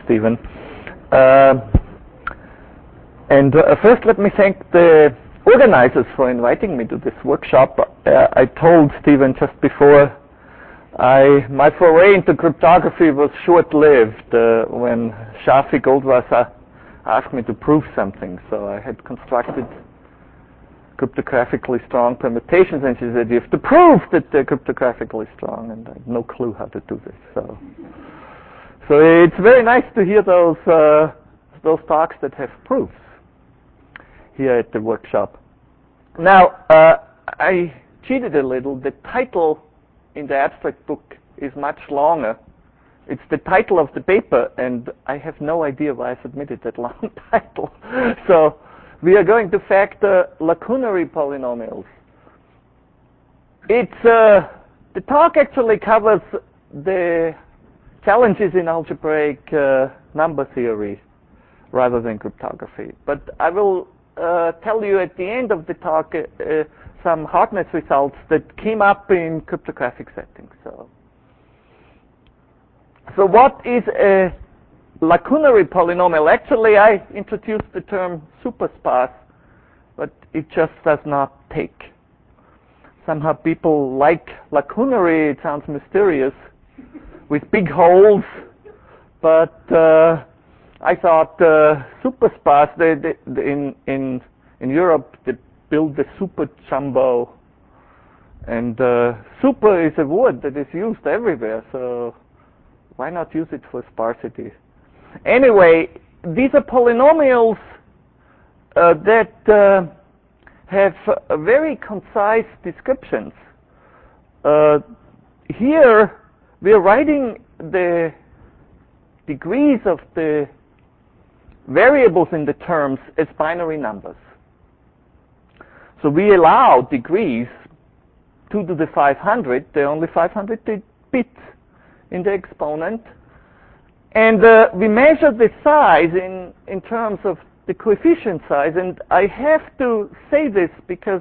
Stephen. First, let me thank the organizers for inviting me to this workshop. I told Stephen just before, my foray into cryptography was short-lived when Shafi Goldwasser asked me to prove something. So I had constructed cryptographically strong permutations, and she said, you have to prove that they're cryptographically strong, and I had no clue how to do this. So it's very nice to hear those talks that have proofs here at the workshop. Now, I cheated a little. The title in the abstract book is much longer. It's the title of the paper, and I have no idea why I submitted that long title. So we are going to factor lacunary polynomials. The talk actually covers the challenges in algebraic number theory rather than cryptography. But I will tell you at the end of the talk some hardness results that came up in cryptographic settings. So what is a lacunary polynomial? Actually, I introduced the term supersparse, but it just does not take. Somehow people like lacunary, it sounds mysterious, with big holes, but I thought supersparse, in Europe, they build the super jumbo, and super is a word that is used everywhere, so why not use it for sparsity? Anyway, these are polynomials that have very concise descriptions. Here, we are writing the degrees of the variables in the terms as binary numbers. So we allow degrees 2 to the 500. There are only 500 bits in the exponent. And we measure the size in terms of the coefficient size. And I have to say this because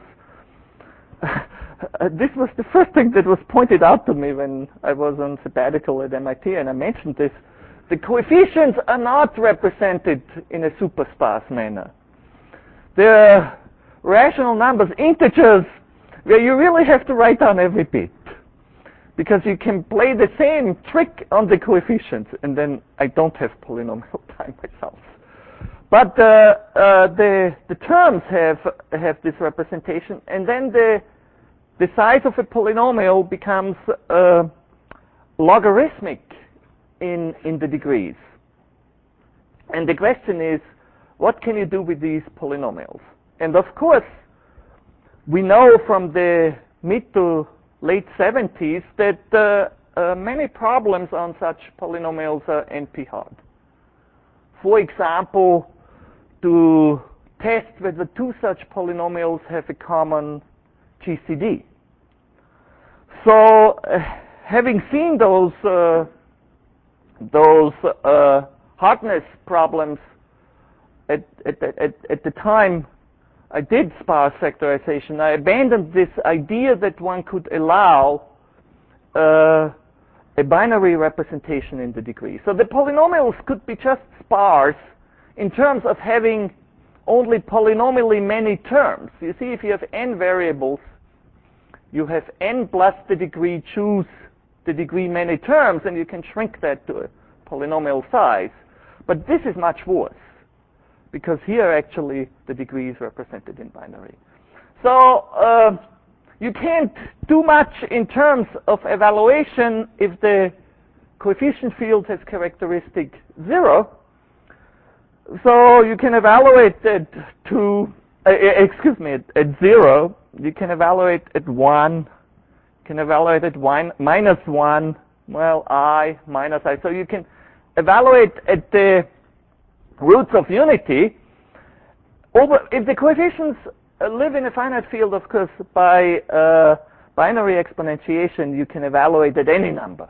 this was the first thing that was pointed out to me when I was on sabbatical at MIT, and I mentioned this. The coefficients are not represented in a supersparse manner. They're rational numbers, integers, where you really have to write down every bit, because you can play the same trick on the coefficients, and then I don't have polynomial time myself. But the terms have this representation, and then the size of a polynomial becomes logarithmic in the degrees. And the question is, what can you do with these polynomials? And of course, we know from the mid to late 70s that many problems on such polynomials are NP-hard. For example, to test whether two such polynomials have a common GCD. So, having seen those hardness problems at the time I did sparse factorization, I abandoned this idea that one could allow a binary representation in the degree. So the polynomials could be just sparse in terms of having only polynomially many terms. You see, if you have n variables, you have n plus the degree, choose the degree many terms, and you can shrink that to a polynomial size. But this is much worse, because here actually the degree is represented in binary. So you can't do much in terms of evaluation if the coefficient field has characteristic 0. So you can evaluate at at 0. You can evaluate at 1. You can evaluate at minus 1. Well, I, minus I. So you can evaluate at the roots of unity. If the coefficients live in a finite field, of course, by binary exponentiation, you can evaluate at any number.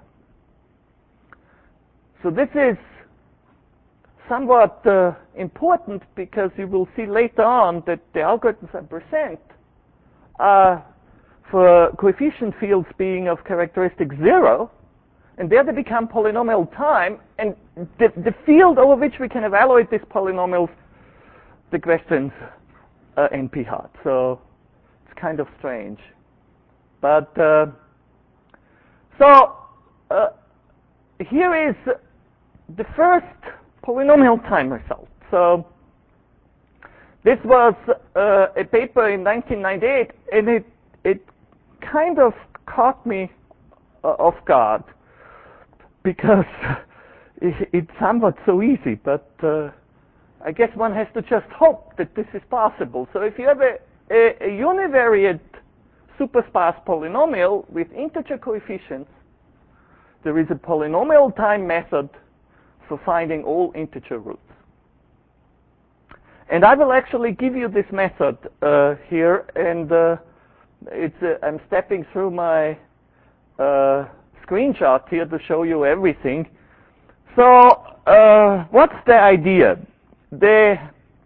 So this is somewhat important, because you will see later on that the algorithms I present are for coefficient fields being of characteristic 0, And there they become polynomial time, and the field over which we can evaluate these polynomials, the questions NP hard. So it's kind of strange. But here is the first polynomial time result. So this was a paper in 1998, and it kind of caught me off guard because it's somewhat so easy, but I guess one has to just hope that this is possible. So if you have a univariate supersparse polynomial with integer coefficients, there is a polynomial time method for finding all integer roots. And I will actually give you this method here, and I'm stepping through my screenshot here to show you everything. So what's the idea? To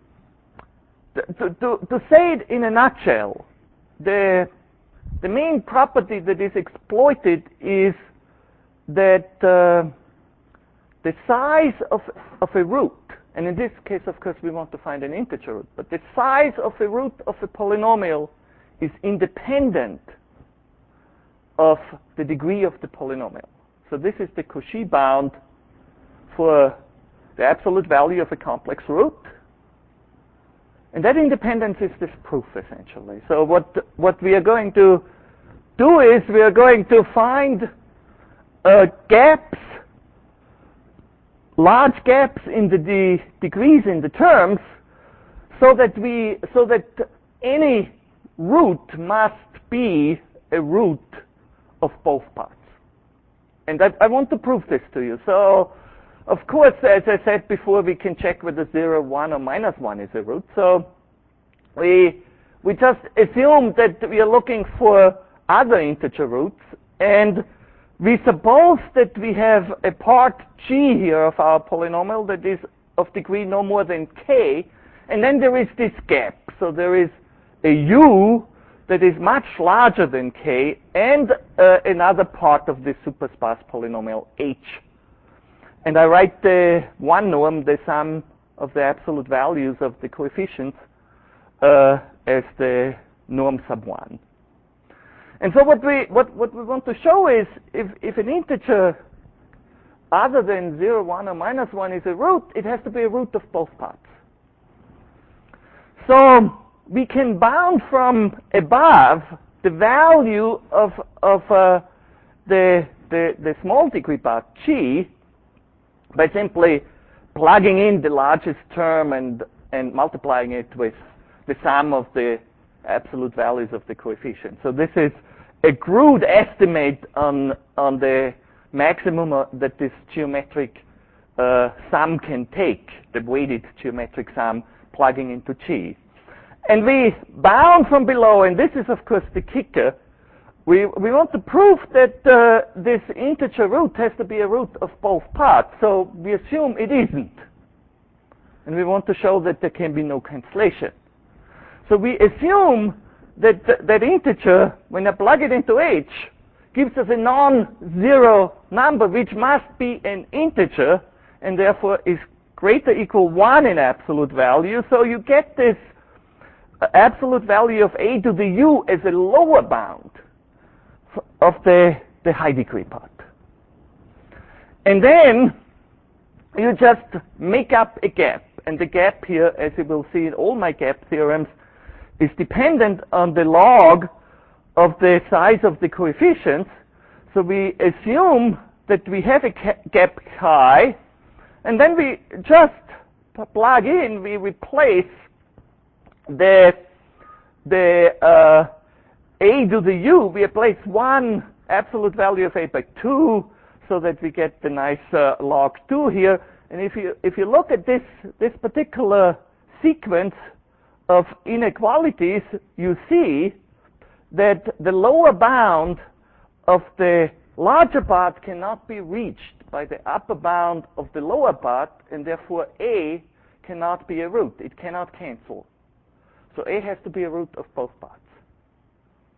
say it in a nutshell, the main property that is exploited is that the size of a root, and in this case, of course, we want to find an integer root, but the size of a root of a polynomial is independent of the degree of the polynomial. So this is the Cauchy bound for the absolute value of a complex root. And that independence is this proof, essentially. So what we are going to do is we are going to find gaps, large gaps in the degrees in the terms, so that any root must be a root of both parts. And I want to prove this to you. So, of course, as I said before, we can check whether 0, 1, or minus 1 is a root. So we just assume that we are looking for other integer roots, and we suppose that we have a part g here of our polynomial that is of degree no more than k, and then there is this gap. So there is a u that is much larger than k, and another part of this supersparse polynomial h. And I write the one norm, the sum of the absolute values of the coefficients, as the norm sub 1. And so what we want to show is if an integer other than 0, 1, or minus 1 is a root, it has to be a root of both parts. So we can bound from above the value of the small degree part g by simply plugging in the largest term and multiplying it with the sum of the absolute values of the coefficient. So this is a crude estimate on the maximum that this geometric sum can take, the weighted geometric sum plugging into g. And we bound from below, and this is of course the kicker. We want to prove that this integer root has to be a root of both parts. So we assume it isn't. And we want to show that there can be no cancellation. So we assume that that integer, when I plug it into h, gives us a non-zero number, which must be an integer, and therefore is greater equal 1 in absolute value. So you get this absolute value of a to the u as a lower bound of the high degree part. And then you just make up a gap. And the gap here, as you will see in all my gap theorems, is dependent on the log of the size of the coefficients. So we assume that we have a gap chi, and then we just plug in, we replace the a to the u, we replace one absolute value of a by 2, so that we get the nice log 2 here. And if you look at this particular sequence of inequalities, you see that the lower bound of the larger part cannot be reached by the upper bound of the lower part, and therefore a cannot be a root. It cannot cancel. So a has to be a root of both parts.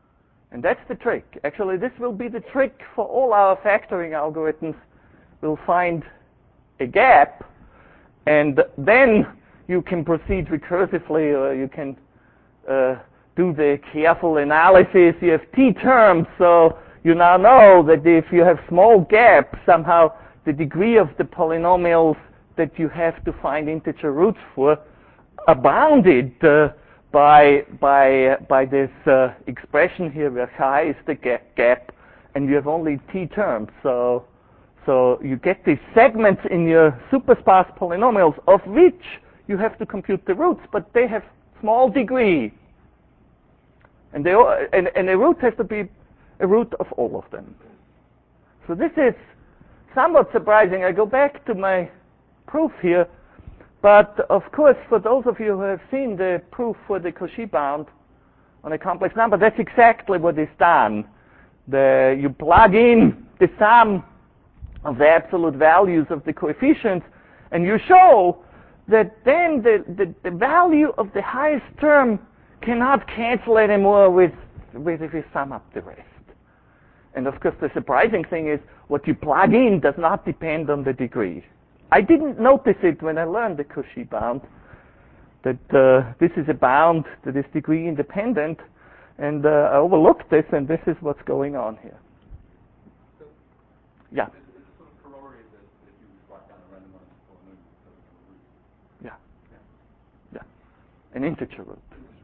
And that's the trick. Actually, this will be the trick for all our factoring algorithms. We'll find a gap, and then you can proceed recursively, or you can do the careful analysis. You have t terms, so you now know that if you have small gaps, somehow the degree of the polynomials that you have to find integer roots for are bounded by this expression here, where chi is the gap, and you have only t terms. So you get these segments in your supersparse polynomials, of which you have to compute the roots, but they have small degree, and a root has to be a root of all of them. So this is somewhat surprising. I go back to my proof here, but of course, for those of you who have seen the proof for the Cauchy bound on a complex number, that's exactly what is done. You plug in the sum of the absolute values of the coefficients, and you show that then the value of the highest term cannot cancel anymore with if you sum up the rest. And of course, the surprising thing is what you plug in does not depend on the degree. I didn't notice it when I learned the Cauchy bound, that this is a bound that is degree independent, and I overlooked this, and this is what's going on here. So yeah. It's sort of corollary that if you write down a randomized polynomial, Yeah. An integer root.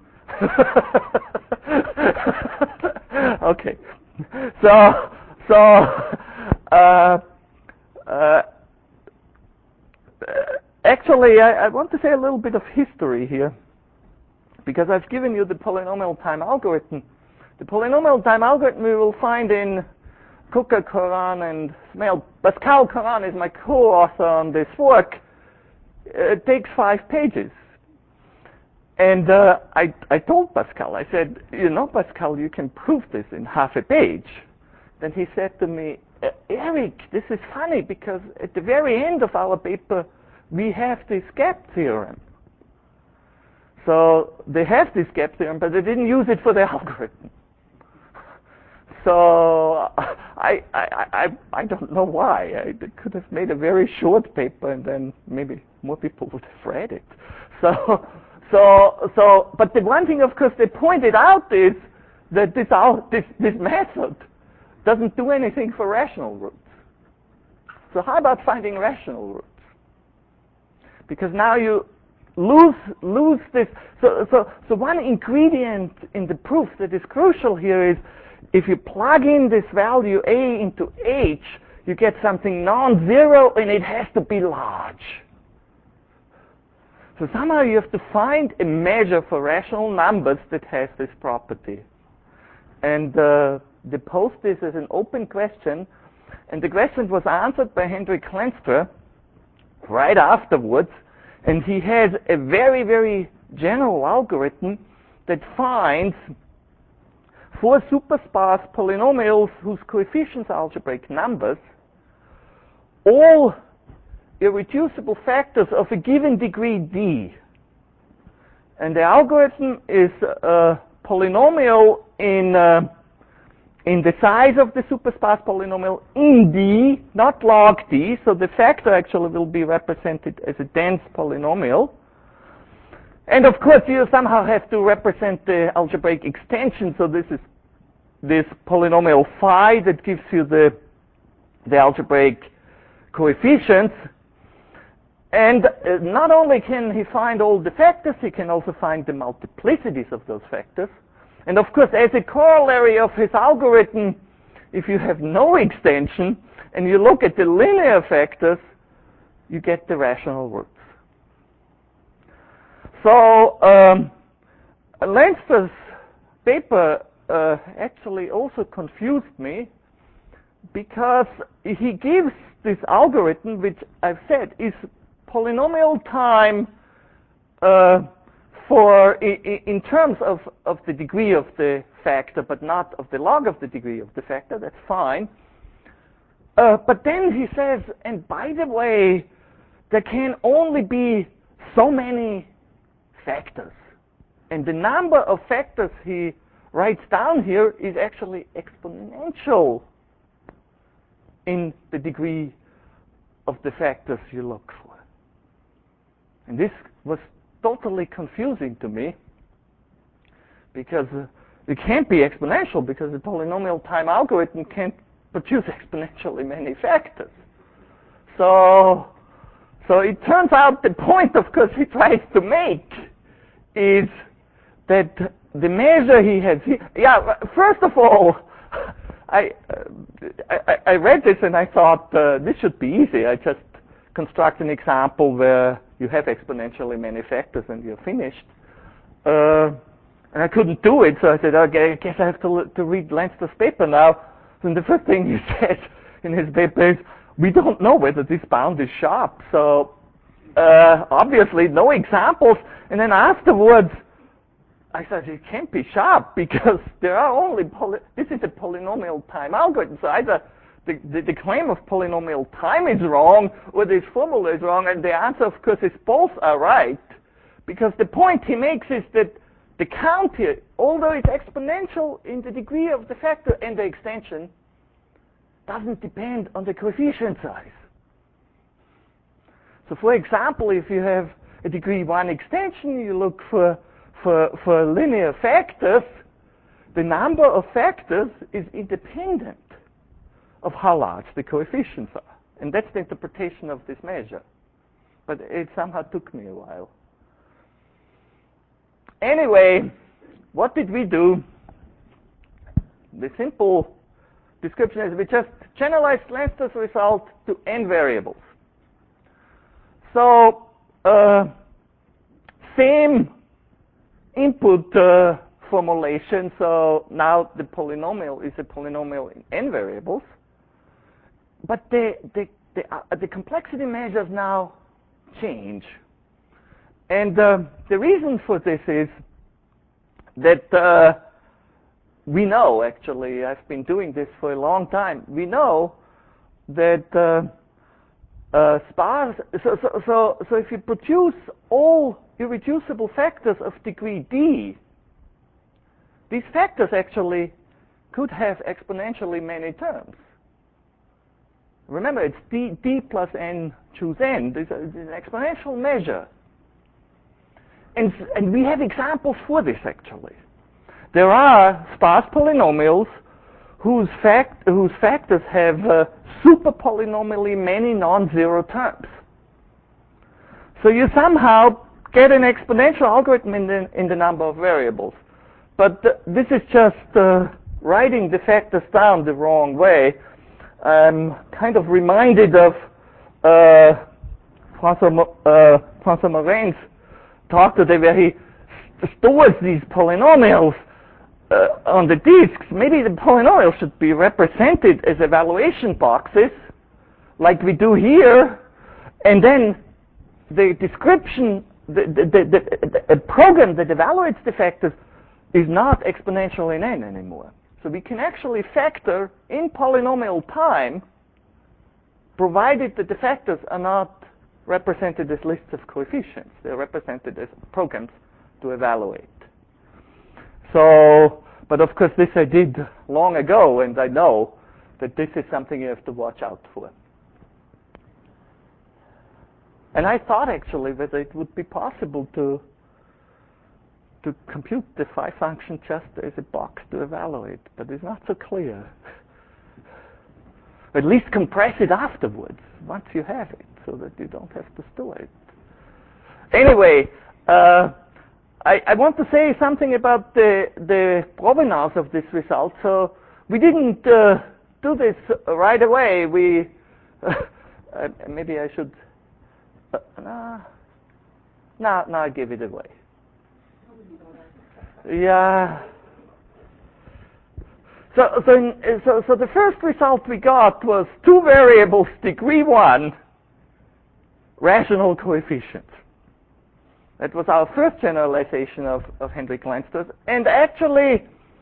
Okay. Actually, I want to say a little bit of history here, because I've given you the polynomial time algorithm. The polynomial time algorithm we will find in Kuka, Koran, and Smail. Pascal Koran is my co-author on this work. It takes 5 pages. And I told Pascal, I said, Pascal, you can prove this in half a page. Then he said to me, Eric, this is funny, because at the very end of our paper, we have this gap theorem. So they have this gap theorem, but they didn't use it for the algorithm. So I don't know why. I could have made a very short paper, and then maybe more people would have read it. But the one thing, of course, they pointed out is that this method doesn't do anything for rational roots. So how about finding rational roots? Because now you lose this. So one ingredient in the proof that is crucial here is if you plug in this value a into h, you get something non-zero, and it has to be large. So somehow you have to find a measure for rational numbers that has this property. And they posed this as an open question, and the question was answered by Hendrik Lenstra right afterwards, and he has a very, very general algorithm that finds 4 supersparse polynomials whose coefficients are algebraic numbers, all irreducible factors of a given degree d. And the algorithm is a polynomial in the size of the supersparse polynomial in d, not log d, so the factor actually will be represented as a dense polynomial. And of course, you somehow have to represent the algebraic extension, so this is this polynomial phi that gives you the algebraic coefficients. And not only can he find all the factors, he can also find the multiplicities of those factors. And of course, as a corollary of his algorithm, if you have no extension and you look at the linear factors, you get the rational roots. So Lenstra's paper actually also confused me, because he gives this algorithm, which I've said is polynomial time in terms of the degree of the factor, but not of the log of the degree of the factor. That's fine. But then he says, and by the way, there can only be so many factors. And the number of factors he writes down here is actually exponential in the degree of the factors you look for. And this was totally confusing to me, because it can't be exponential, because the polynomial time algorithm can't produce exponentially many factors. So it turns out the point, of course, he tries to make is that the measure he has here, first of all, I read this and I thought this should be easy. I just construct an example where you have exponentially many factors and you're finished. And I couldn't do it, so I said, okay, I guess I have to read Leinster's paper now. And the first thing he says in his paper is, we don't know whether this bound is sharp. So obviously no examples. And then afterwards, I said, it can't be sharp because there are only, this is a polynomial time algorithm. So either the claim of polynomial time is wrong or this formula is wrong. And the answer, of course, is both are right. Because the point he makes is that the count here, although it's exponential in the degree of the factor and the extension, doesn't depend on the coefficient size. So for example, if you have a degree 1 extension, you look for linear factors, the number of factors is independent of how large the coefficients are. And that's the interpretation of this measure. But it somehow took me a while. Anyway, what did we do? The simple description is we just generalized Leinster's result to n variables. So, same input formulation. So now the polynomial is a polynomial in n variables. But the complexity measures now change. And the reason for this is that we know, actually, I've been doing this for a long time, we know that sparse, so if you produce all irreducible factors of degree d, these factors actually could have exponentially many terms. Remember, it's d plus n choose n. This is an exponential measure. And we have examples for this, actually. There are sparse polynomials whose factors have super polynomially many non-zero terms. So you somehow get an exponential algorithm in the number of variables. But this is just writing the factors down the wrong way. I'm kind of reminded of François Moraine's talk today, where he stores these polynomials on the disks. Maybe the polynomials should be represented as evaluation boxes, like we do here, and then the description, the program that evaluates the factors is not exponential in n anymore. So we can actually factor in polynomial time, provided that the factors are not represented as lists of coefficients. They're represented as programs to evaluate. So, but of course this I did long ago, and I know that this is something you have to watch out for. And I thought actually whether it would be possible to compute the phi function just as a box to evaluate, but it's not so clear. At least compress it afterwards, once you have it, so that you don't have to store it. Anyway, I want to say something about the provenance of this result. So we didn't do this right away. We maybe I should. No, I give it away. Yeah. So the first result we got was 2 variables, degree 1, rational coefficients. That was our first generalization of Hendrik Leinster's. And actually,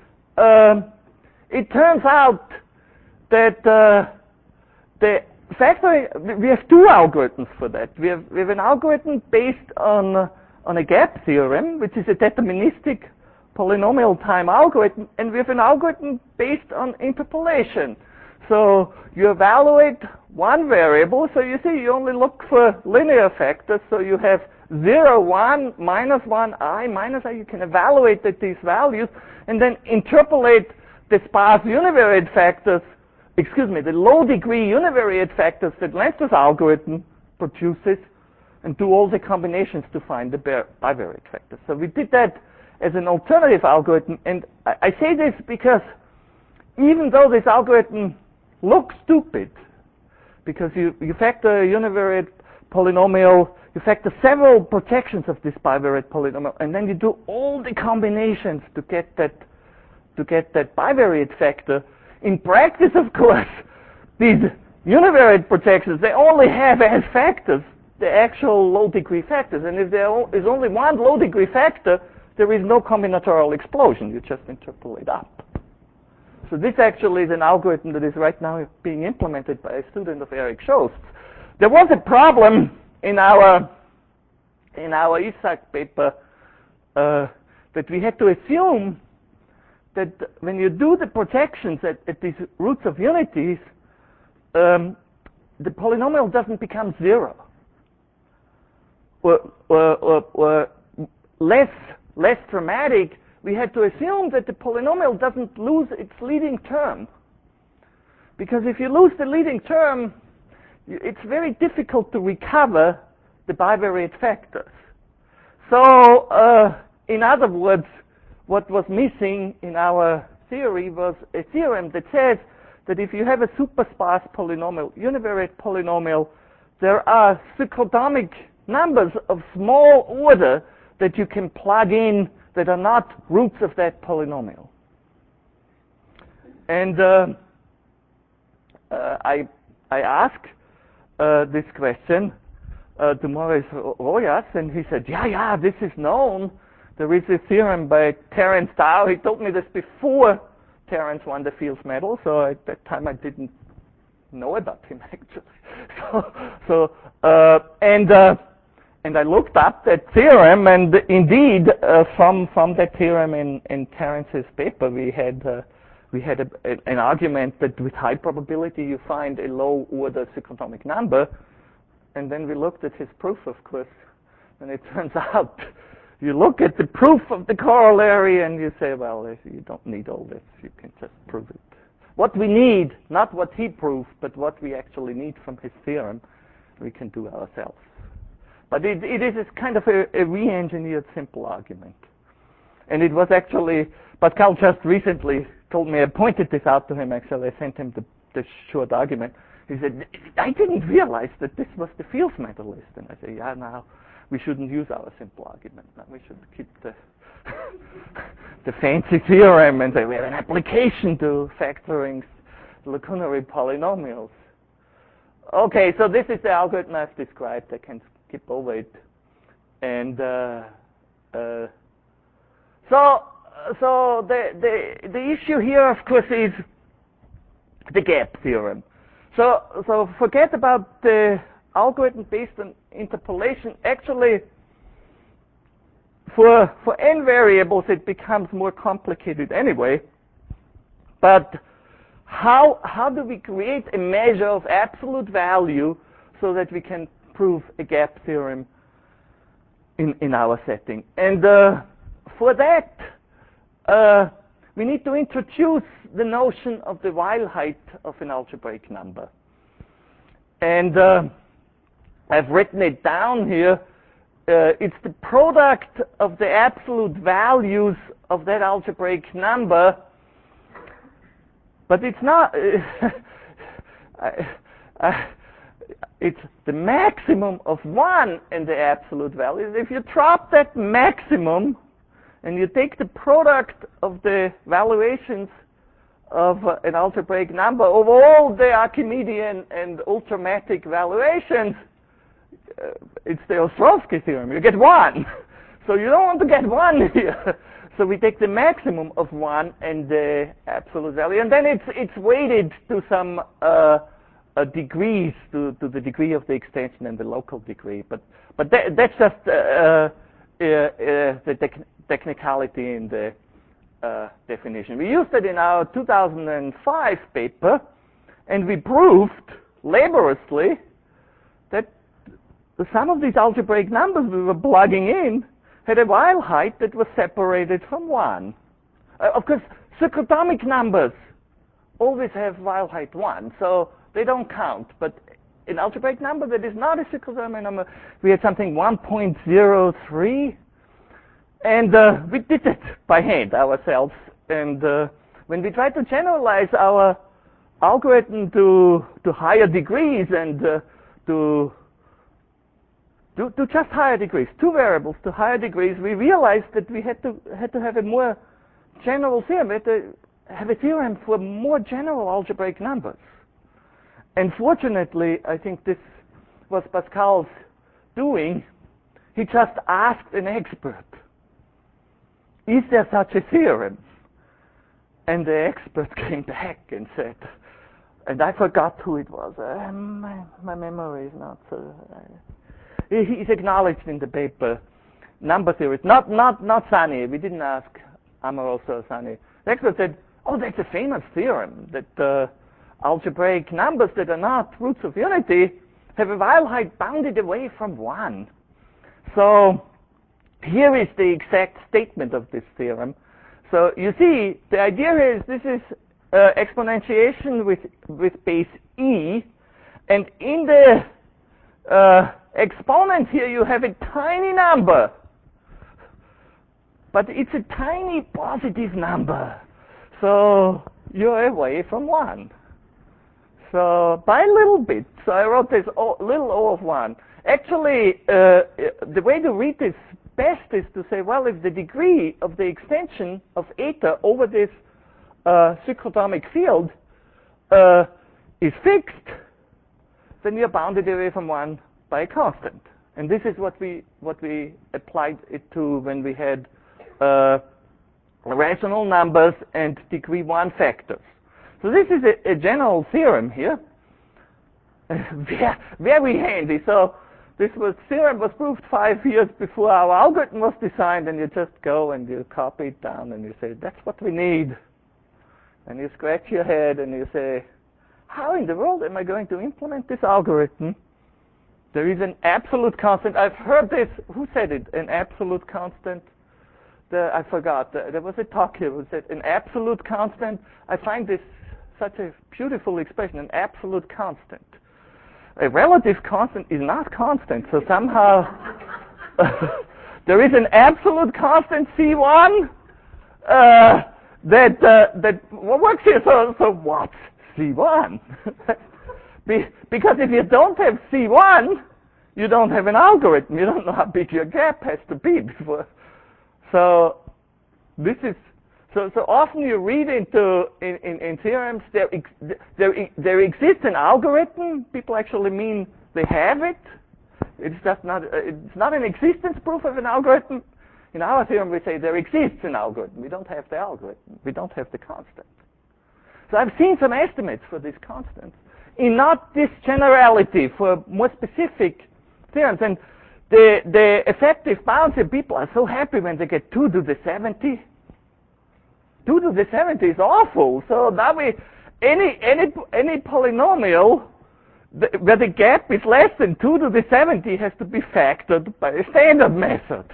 it turns out that the factor, we have 2 algorithms for that. We have an algorithm based on a gap theorem, which is a deterministic polynomial time algorithm, and we have an algorithm based on interpolation. So you evaluate one variable, so you see you only look for linear factors, so you have 0, 1, minus 1, I, minus I. You can evaluate at these values and then interpolate the sparse univariate factors, the low degree univariate factors that Lenster's algorithm produces, and do all the combinations to find the bivariate factors. So we did that as an alternative algorithm, and I say this because even though this algorithm looks stupid, because you factor a univariate polynomial, you factor several projections of this bivariate polynomial, and then you do all the combinations to get that bivariate factor. In practice, of course, these univariate projections, they only have as factors the actual low degree factors, and if there is only one low degree factor, there is no combinatorial explosion. You just interpolate up. So this actually is an algorithm that is right now being implemented by a student of Eric Schost. There was a problem in our ISAC paper that we had to assume that when you do the projections at these roots of unities, the polynomial doesn't become 0. Or less dramatic, we had to assume that the polynomial doesn't lose its leading term. Because if you lose the leading term, it's very difficult to recover the bivariate factors. So, in other words, what was missing in our theory was a theorem that says that if you have a supersparse polynomial, univariate polynomial, there are cyclotomic numbers of small order that you can plug in that are not roots of that polynomial. And I asked this question to Maurice Rojas, and he said, yeah, this is known. There is a theorem by Terence Tao. He told me this before Terence won the Fields Medal, so at that time I didn't know about him actually. And I looked up that theorem, and indeed, from that theorem in Terence's paper, we had an argument that with high probability you find a low order cyclotomic number, and then we looked at his proof, of course, and it turns out you look at the proof of the corollary and you say, well, you don't need all this, you can just prove it. What we need, not what he proved, but what we actually need from his theorem, we can do ourselves. But it is kind of a re-engineered simple argument. And it was actually, Pascal just recently told me, I pointed this out to him actually, I sent him the short argument. He said, I didn't realize that this was the Fields medalist. And I say, yeah, now we shouldn't use our simple argument. Now we should keep the fancy theorem and say we have an application to factoring lacunary polynomials. Okay, so this is the algorithm I've described. I can skip over it. And so the issue here, of course, is the gap theorem. So forget about the algorithm based on interpolation. Actually, for n variables, it becomes more complicated anyway. But how do we create a measure of absolute value so that we can prove a gap theorem in our setting? And for that, we need to introduce the notion of the Weyl height of an algebraic number. And I've written it down here. It's the product of the absolute values of that algebraic number, but it's not. It's the maximum of 1 and the absolute values. If you drop that maximum and you take the product of the valuations of an algebraic number over all the Archimedean and ultramatic valuations, it's the Ostrowski theorem. You get 1. So you don't want to get 1 here. So we take the maximum of 1 and the absolute value, and then it's weighted to some degrees, to the degree of the extension and the local degree. But that's just the technicality in the definition. We used it in our 2005 paper, and we proved laboriously that the sum of these algebraic numbers we were plugging in had a Weyl height that was separated from 1. Of course, cyclotomic numbers always have Weyl height 1, so they don't count. But an algebraic number that is not a cyclotomic number, we had something 1.03, and we did it by hand ourselves. And when we tried to generalize our algorithm to higher degrees and to just higher degrees, 2 variables to higher degrees, we realized that we had to have a more general theorem. We had to have a theorem for more general algebraic numbers. And fortunately, I think this was Pascal's doing. He just asked an expert, is there such a theorem? And the expert came back and said, and I forgot who it was. My memory is not so. He's acknowledged in the paper number theories, not Sani. We didn't ask Amoroso or Sani. The expert said, oh, that's a famous theorem that algebraic numbers that are not roots of unity have a Weyl height bounded away from 1. So here is the exact statement of this theorem. So you see, the idea here is this is exponentiation with base e, and in the exponent here you have a tiny number, but it's a tiny positive number. So you're away from 1. So by a little bit. So I wrote this little o of 1. Actually, the way to read this best is to say, well, if the degree of the extension of eta over this cyclotomic field is fixed, then you're bounded away from 1 by a constant. And this is what we applied it to when we had rational numbers and degree 1 factors. So this is a general theorem here. Very handy. So this theorem was proved 5 years before our algorithm was designed, and you just go and you copy it down and you say, that's what we need. And you scratch your head and you say, how in the world am I going to implement this algorithm? There is an absolute constant. I've heard this. Who said it? An absolute constant? I forgot. There was a talk here who said an absolute constant. I find this such a beautiful expression, an absolute constant. A relative constant is not constant, so somehow there is an absolute constant C1 that works here. So what's C1? Because if you don't have C1, you don't have an algorithm. You don't know how big your gap has to be before. So this is so often you read into in theorems there exists an algorithm. People actually mean they have it. It's not an existence proof of an algorithm. In our theorem we say there exists an algorithm. We don't have the algorithm. We don't have the constant. So I've seen some estimates for these constants in not this generality, for more specific theorems. And the effective boundary people are so happy when they get 2 to the 70. 2 to the 70 is awful. So now any polynomial where the gap is less than 2 to the 70 has to be factored by a standard method.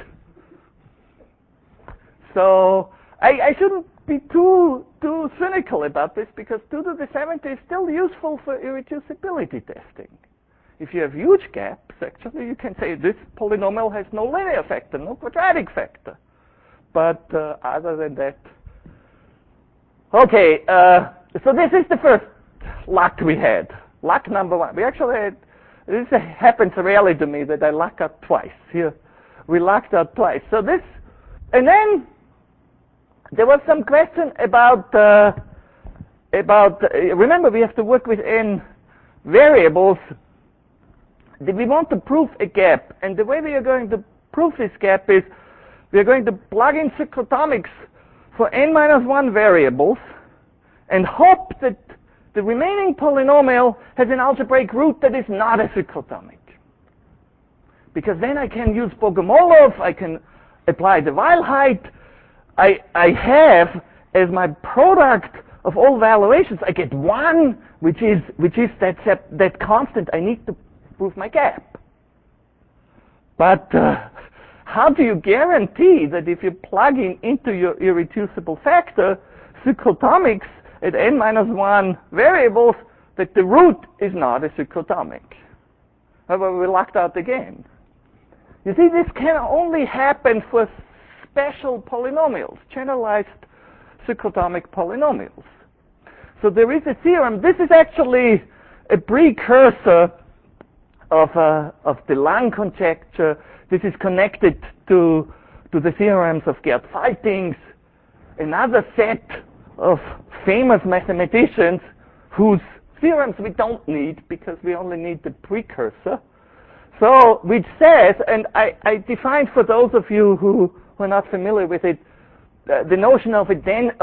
So I shouldn't be too cynical about this, because 2 to the 70 is still useful for irreducibility testing. If you have huge gaps, actually, you can say this polynomial has no linear factor, no quadratic factor. But other than that, okay. So this is the first luck we had. Luck number 1. We actually had. This happens rarely to me that I luck out twice. Here, we lucked out twice. So this, and then there was some question about. Remember, we have to work with n variables. We want to prove a gap, and the way we are going to prove this gap is we are going to plug in cyclotomics for n-1 variables and hope that the remaining polynomial has an algebraic root that is not a cyclotomic. Because then I can use Bogomolov, I can apply the Weil height, I have as my product of all valuations, I get 1, which is that constant I need to prove my gap. But how do you guarantee that if you plug into your irreducible factor cyclotomics at n-1 variables, that the root is not a cyclotomic? However, we're locked out again. You see, this can only happen for special polynomials, generalized cyclotomic polynomials. So there is a theorem. This is actually a precursor of the Lang conjecture. This is connected to the theorems of Gerd Faltings, another set of famous mathematicians whose theorems we don't need because we only need the precursor. So, which says, and I defined for those of you who are not familiar with it, the notion of a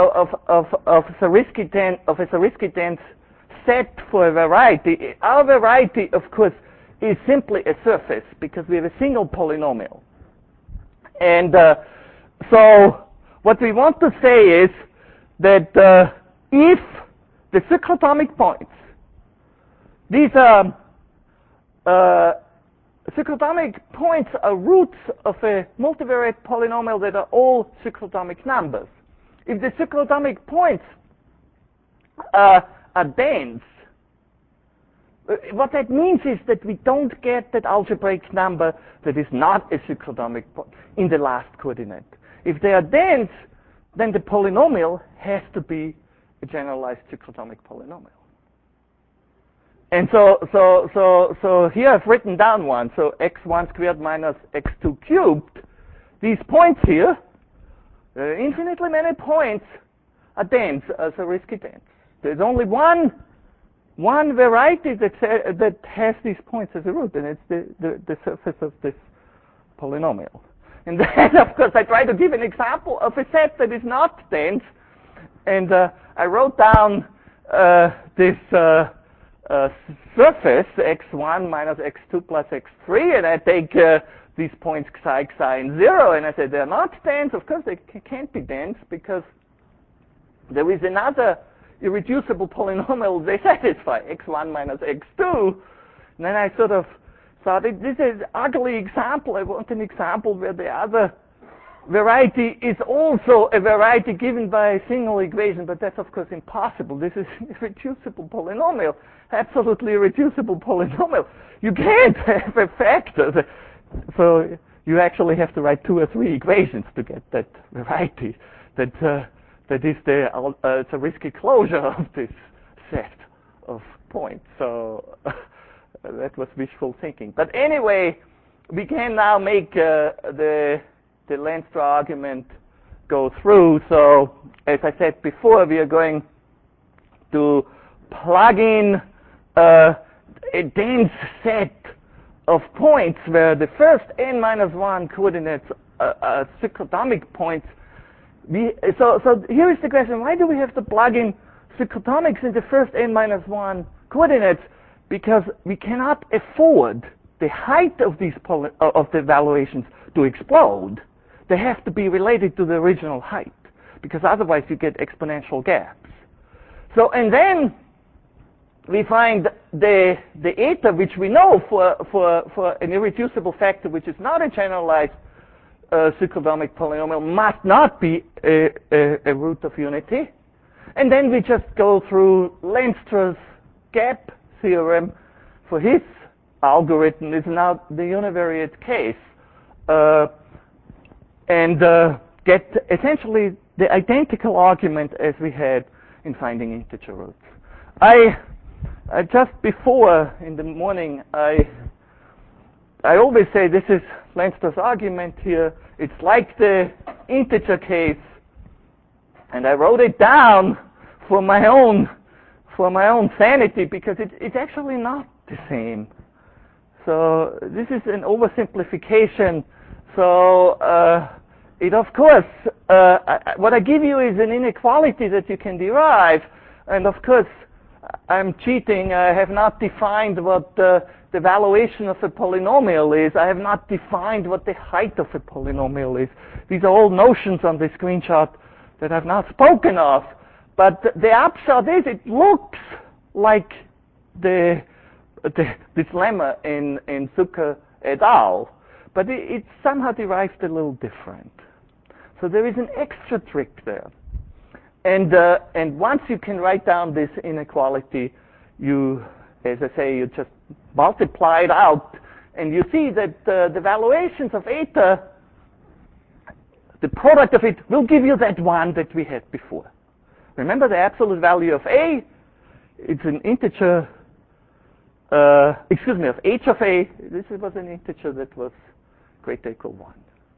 Zariski dense set for a variety. Our variety, of course, is simply a surface because we have a single polynomial. And so what we want to say is that if the cyclotomic points, these cyclotomic points are roots of a multivariate polynomial that are all cyclotomic numbers. If the cyclotomic points are dense, what that means is that we don't get that algebraic number that is not a cyclotomic point in the last coordinate. If they are dense, then the polynomial has to be a generalized cyclotomic polynomial. And so here I've written down one. So x1 squared minus x2 cubed. These points here, infinitely many points, are dense, are Zariski dense. There's only one variety that has these points as a root, and it's the surface of this polynomial. And then, of course, I try to give an example of a set that is not dense, and I wrote down this surface x1 minus x2 plus x3, and I take these points xi, and 0, and I say they're not dense. Of course, they can't be dense because there is another irreducible polynomial they satisfy, x1 minus x2. And then I sort of thought, this is an ugly example. I want an example where the other variety is also a variety given by a single equation, but that's of course impossible. This is an irreducible polynomial, absolutely irreducible polynomial. You can't have a factor. So you actually have to write 2 or 3 equations to get that variety. That is the Zariski closure of this set of points. So that was wishful thinking. But anyway, we can now make the Lenstra argument go through. So as I said before, we are going to plug in a dense set of points where the first n-1 coordinates are cyclotomic points. So here is the question: why do we have to plug in cyclotomics in the first n-1 coordinates? Because we cannot afford the height of these of the valuations to explode. They have to be related to the original height, because otherwise you get exponential gaps. So, and then we find the eta, which we know for an irreducible factor which is not a generalized cyclotomic polynomial must not be a root of unity. And then we just go through Lenstra's gap theorem for his algorithm is now the univariate case, and get essentially the identical argument as we had in finding integer roots. I just before in the morning, I always say this is Lenstra's argument here. It's like the integer case, and I wrote it down for my own sanity because it's actually not the same. So this is an oversimplification. So it of course what I give you is an inequality that you can derive, and of course I'm cheating. I have not defined what the valuation of a polynomial is. I have not defined what the height of a polynomial is. These are all notions on the screenshot that I've not spoken of. But the upshot is it looks like this lemma in Zucker et al., but it's somehow derived a little different. So there is an extra trick there. And once you can write down this inequality, you, as I say, you just multiply it out, and you see that the valuations of eta, the product of it, will give you that one that we had before. Remember the absolute value of A, it's an integer, of h of A, this was an integer that was greater equal 1.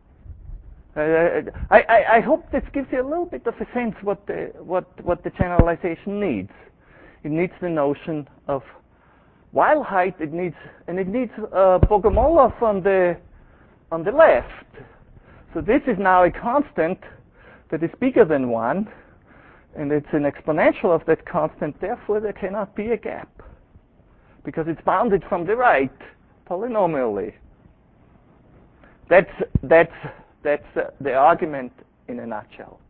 I hope this gives you a little bit of a sense what the generalization needs. It needs the notion of Weil height. It needs Bogomolov on the left. So this is now a constant that is bigger than 1, and it's an exponential of that constant. Therefore, there cannot be a gap because it's bounded from the right polynomially. That's the argument in a nutshell.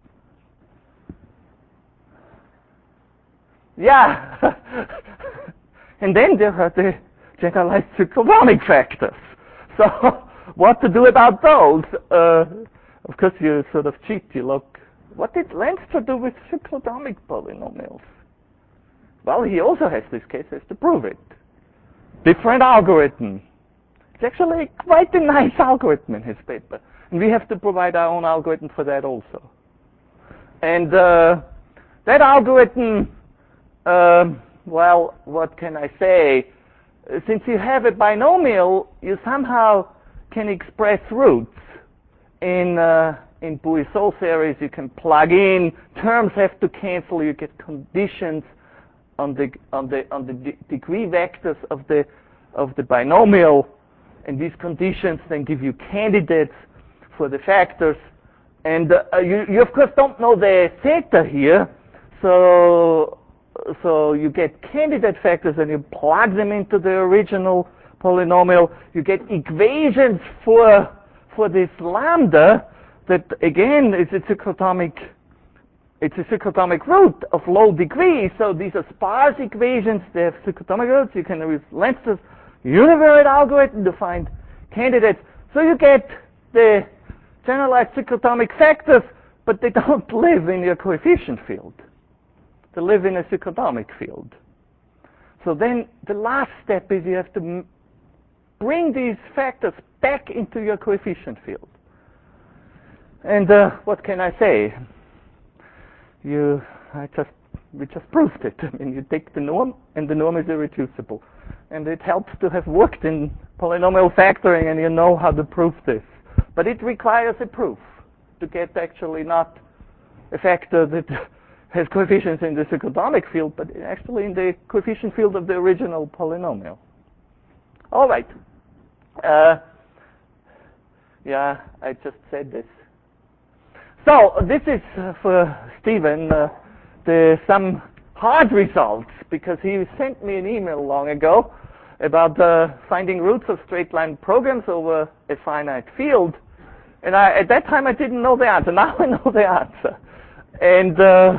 Yeah. And then there are the generalized cyclotomic factors. So what to do about those? Of course, you sort of cheat. You look, what did Lenstra do with cyclotomic polynomials? Well, he also has this case, has to prove it. Different algorithm. It's actually quite a nice algorithm in his paper. And we have to provide our own algorithm for that also. And that algorithm, well, what can I say? Since you have a binomial, you somehow can express roots. In Puiseux series, you can plug in, terms have to cancel, you get conditions on the degree vectors of the binomial, and these conditions then give you candidates for the factors. And you of course don't know the theta here, so you get candidate factors and you plug them into the original polynomial. You get equations for this lambda that again is a cyclotomic. It's a cyclotomic root of low degree. So these are sparse equations. They have cyclotomic roots. You can use Lenstra's univariate algorithm to find candidates. So you get the generalized cyclotomic factors, but they don't live in your coefficient field. They live in a cyclotomic field. So then the last step is you have to bring these factors back into your coefficient field. And what can I say? We just proved it. I mean, you take the norm, and the norm is irreducible. And it helps to have worked in polynomial factoring, and you know how to prove this. But it requires a proof to get actually not a factor that has coefficients in the cyclotomic field, but actually in the coefficient field of the original polynomial. All right. Yeah, I just said this. So this is for Stephen some hard results, because he sent me an email long ago about finding roots of straight line programs over a finite field. And at that time I didn't know the answer. Now I know the answer. And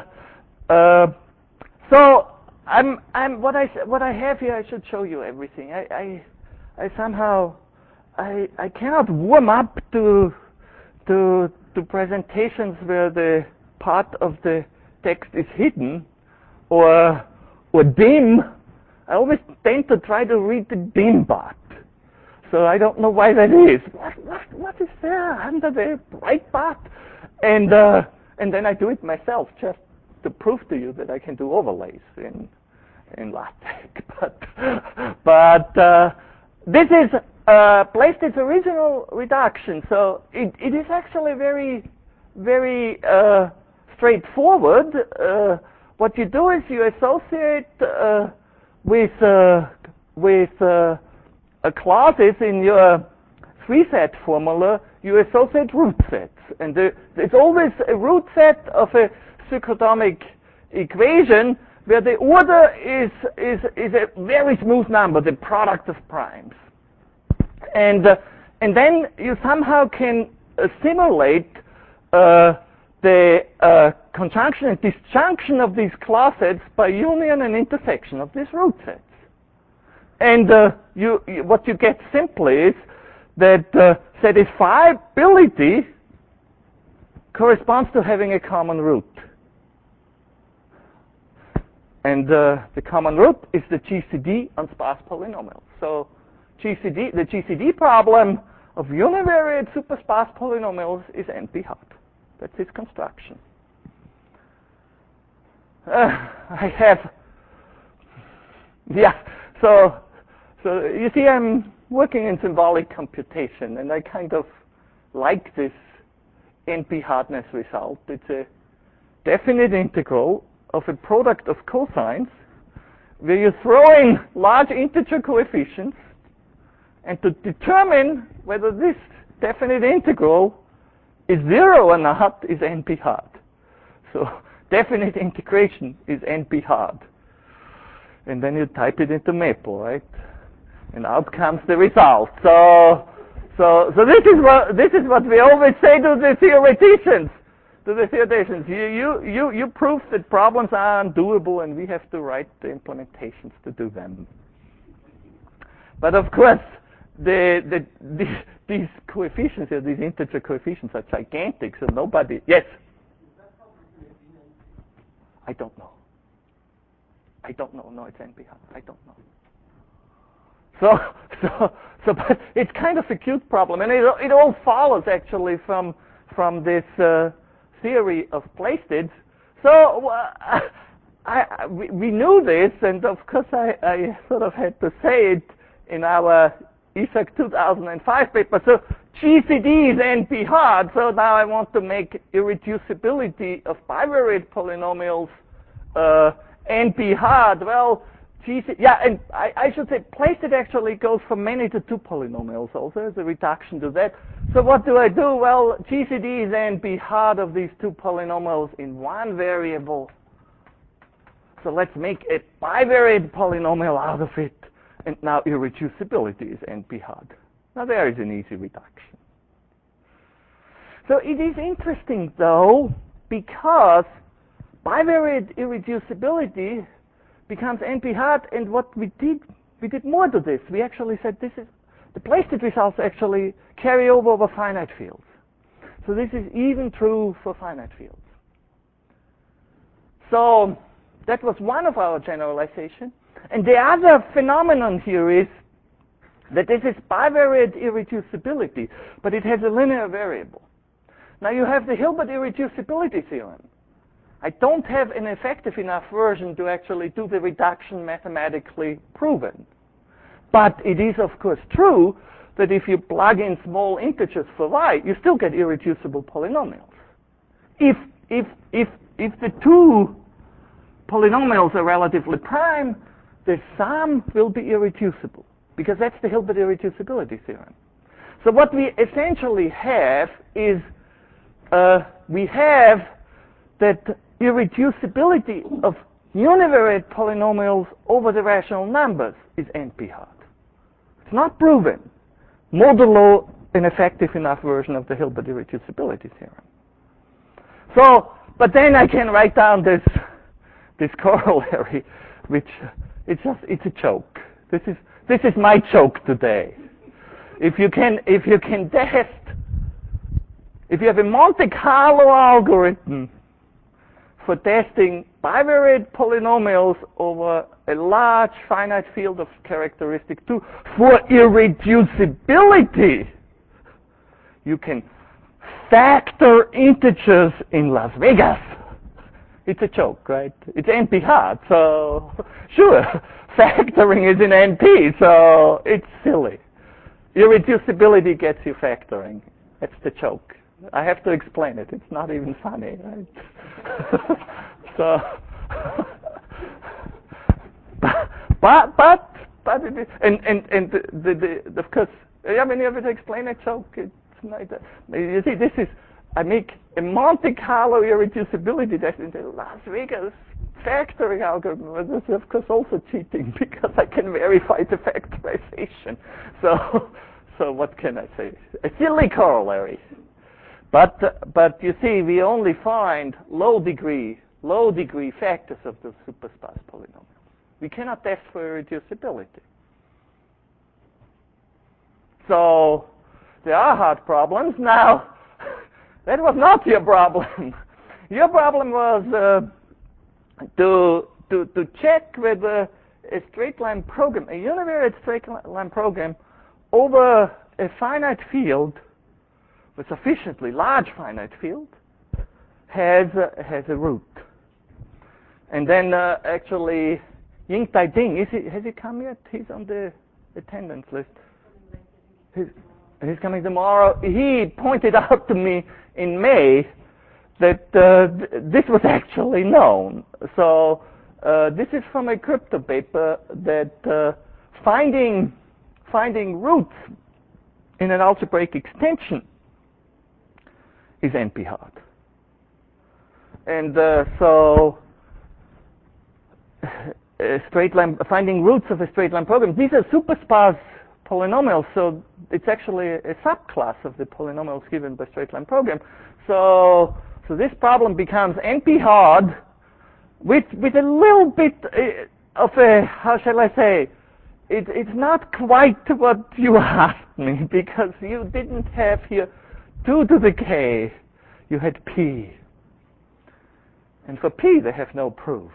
so what I have here, I should show you everything. I somehow I cannot warm up to presentations where the part of the text is hidden or dim. I always tend to try to read the dim part. So I don't know why that is. What is there under the bright part? And then I do it myself just to prove to you that I can do overlays in LaTeX. But this is placed its original reduction. So it is actually very, very straightforward. What you do is you associate with clauses in your 3-set formula, you associate root sets. And there's always a root set of a cyclotomic equation where the order is a very smooth number, the product of primes. And then you somehow can simulate the conjunction and disjunction of these class sets by union and intersection of these root sets. And what you get simply is that satisfiability corresponds to having a common root. And the common root is the GCD on sparse polynomials. So the GCD problem of univariate supersparse polynomials is NP-hard. That's its construction. So you see, I'm working in symbolic computation, and I kind of like this NP-hardness result. It's a definite integral of a product of cosines where you throw in large integer coefficients, and to determine whether this definite integral is zero or not is NP-hard. So definite integration is NP-hard. And then you type it into Maple, right? And out comes the result. So this is what we always say to the theoreticians. You prove that problems are undoable, and we have to write the implementations to do them. But of course, these coefficients here, these integer coefficients, are gigantic. So nobody. Yes. I don't know. No, it's NP-hard. I don't know. So, but it's kind of a cute problem, and it all follows actually from this theory of Plaisted. So we knew this, and of course I sort of had to say it in our ESAC 2005 paper. So GCD is NP-hard. So now I want to make irreducibility of bivariate polynomials NP-hard. Well, and I should say Plaisted actually goes from many to two polynomials also as a reduction to that. So what do I do? Well, GCD is NP-hard of these two polynomials in one variable. So let's make a bivariate polynomial out of it. And now irreducibility is NP-hard. Now there is an easy reduction. So it is interesting though, because bivariate irreducibility becomes NP-hard, and what we did more to this. We actually said this is the Plaisted results actually carry over finite fields. So this is even true for finite fields. So that was one of our generalizations. And the other phenomenon here is that this is bivariate irreducibility, but it has a linear variable. Now you have the Hilbert irreducibility theorem. I don't have an effective enough version to actually do the reduction mathematically proven. But it is, of course, true that if you plug in small integers for y, you still get irreducible polynomials. If the two polynomials are relatively prime, the sum will be irreducible, because that's the Hilbert irreducibility theorem. So what we essentially have is we have that irreducibility of univariate polynomials over the rational numbers is NP-hard. It's not proven, modulo an effective enough version of the Hilbert irreducibility theorem. So, but then I can write down this corollary, which it's a joke. This is my joke today. If you have a Monte Carlo algorithm for testing bivariate polynomials over a large finite field of characteristic 2 for irreducibility, you can factor integers in Las Vegas. It's a joke, right? It's NP-hard, so sure, factoring is in NP, so it's silly. Irreducibility gets you factoring. That's the joke. I have to explain it. It's not even funny, right? So, but it is, and of course, I mean, you have to explain a joke. It's not that. You see, this is I make a Monte Carlo irreducibility test in the Las Vegas factoring algorithm. Well, this is of course also cheating because I can verify the factorization. So what can I say? A silly corollary. But you see, we only find low degree factors of the supersparse polynomials. We cannot test for irreducibility. So there are hard problems. Now, that was not your problem. Your problem was to check whether a straight line program, a univariate straight line program over a finite field, a sufficiently large finite field, has a root. And then actually, Ying-Tai Ding, has he come yet? He's on the attendance list. He's coming tomorrow. He pointed out to me in May that this was actually known. So this is from a crypto paper that finding roots in an algebraic extension is NP-hard. And so finding roots of a straight line program, these are supersparse polynomials, so it's actually a subclass of the polynomials given by straight line program. So this problem becomes NP-hard with a little bit of a, how shall I say, it's not quite what you asked me, because you didn't have here 2 to the k, you had p. And for p, they have no proof.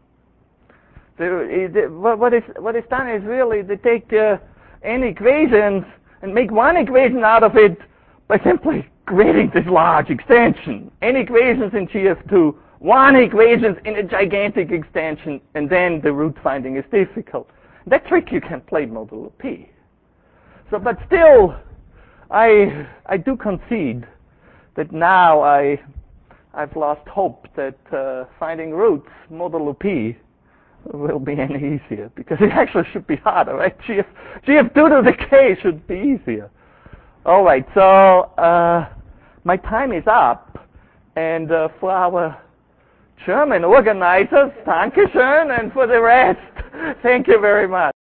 What is done is really they take n equations and make one equation out of it by simply creating this large extension. N equations in GF2, 1 equations in a gigantic extension, and then the root finding is difficult. That trick you can play modulo p. So, but still, I do concede that now I've lost hope that finding roots modulo p will be any easier, because it actually should be harder, right? GF2 to the k should be easier. All right, so my time is up, and for our German organizers, Dankeschön, and for the rest, thank you very much.